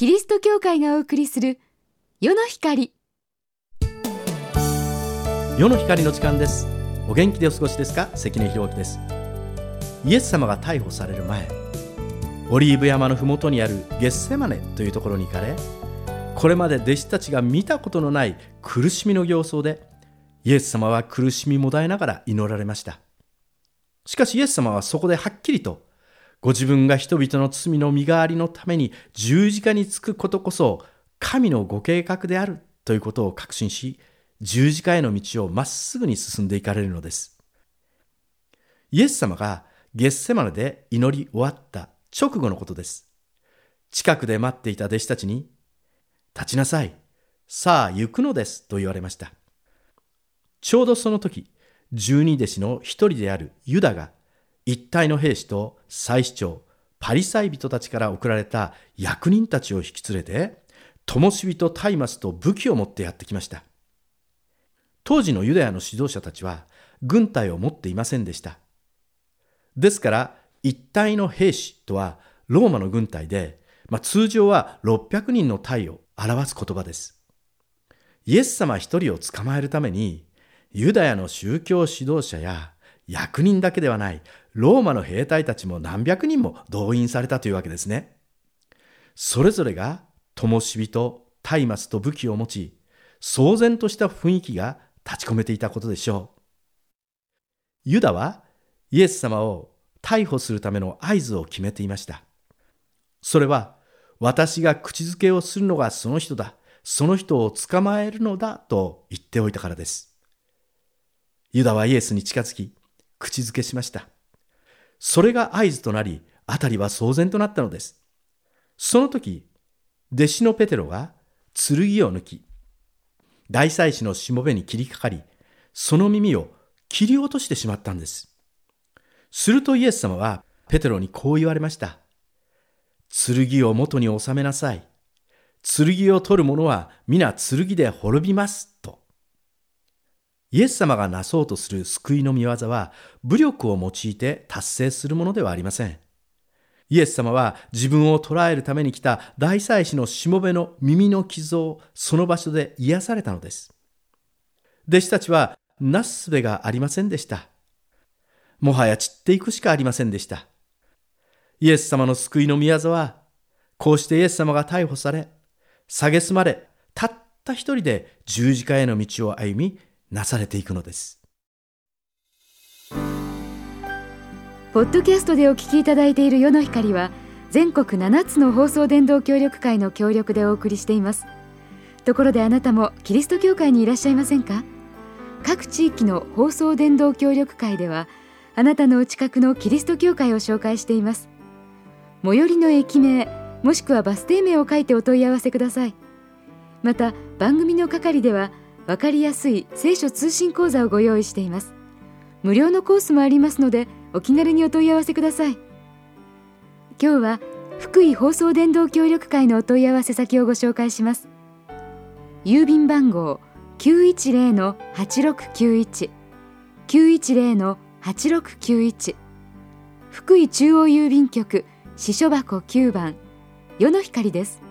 キリスト教会がお送りする世の光。 世の光の時間です。お元気でお過ごしですか？関根博之です。イエス様が逮捕される前、オリーブ山のふもとにあるゲッセマネというところに行かれ、これまで弟子たちが見たことのない苦しみの形相で、イエス様は苦しみもだえながら祈られました。しかしイエス様はそこではっきりと、ご自分が人々の罪の身代わりのために十字架につくことこそ神のご計画であるということを確信し、十字架への道をまっすぐに進んでいかれるのです。イエス様がゲッセマネで祈り終わった直後のことです。近くで待っていた弟子たちに、立ちなさい、さあ行くのですと言われました。ちょうどその時、12弟子の一人であるユダが、一体の兵士と祭司長、パリサイ人たちから送られた役人たちを引き連れて、灯火と松明と武器を持ってやってきました。当時のユダヤの指導者たちは軍隊を持っていませんでした。ですから一体の兵士とはローマの軍隊で、通常は600人の隊を表す言葉です。イエス様一人を捕まえるために、ユダヤの宗教指導者や役人だけではないローマの兵隊たちも何百人も動員されたというわけですね。それぞれが灯火と松明と武器を持ち、騒然とした雰囲気が立ち込めていたことでしょう。ユダはイエス様を逮捕するための合図を決めていました。それは、私が口づけをするのがその人だ、その人を捕まえるのだと言っておいたからです。ユダはイエスに近づき、口づけしました。それが合図となり、辺りは騒然となったのです。その時、弟子のペテロが剣を抜き、大祭司のしもべに切りかかり、その耳を切り落としてしまったんです。するとイエス様はペテロにこう言われました。剣を元に収めなさい。剣を取る者は皆剣で滅びますと。イエス様がなそうとする救いの御業は武力を用いて達成するものではありません。イエス様は自分を捕らえるために来た大祭司のしもべの耳の傷をその場所で癒されたのです。弟子たちはなすすべがありませんでした。もはや散っていくしかありませんでした。イエス様の救いの御業は、こうしてイエス様が逮捕され、蔑まれ、たった一人で十字架への道を歩み、なされていくのです。 ポッドキャストでお聞きいただいている世の光は、全国7つの放送伝道協力会の協力でお送りしています。ところであなたもキリスト教会にいらっしゃいませんか？各地域の放送伝道協力会では、あなたのお近くのキリスト教会を紹介しています。最寄りの駅名、もしくはバス停名を書いてお問い合わせください。また、番組の係では、わかりやすい聖書通信講座をご用意しています。無料のコースもありますので、お気軽にお問い合わせください。今日は福井放送伝道協力会のお問い合わせ先をご紹介します。郵便番号 910-8691 910-8691、福井中央郵便局支所箱9番、世の光です。